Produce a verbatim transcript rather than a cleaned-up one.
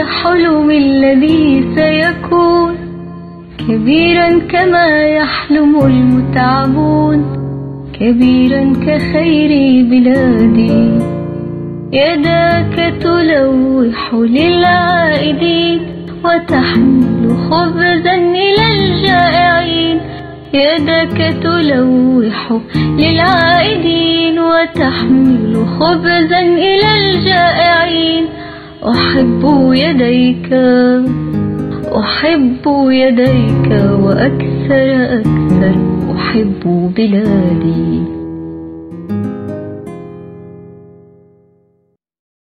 حلمي الذي سيكون كبيرا كما يحلم المتعبون، كبيرا كخير بلادي. يداك تلوح للعائدين وتحمل خبزا إلى الجائعين، يداك تلوح للعائدين وتحمل خبزا إلى الجائعين. أحب يديك أحب يديك وأكثر أكثر أحب بلادي.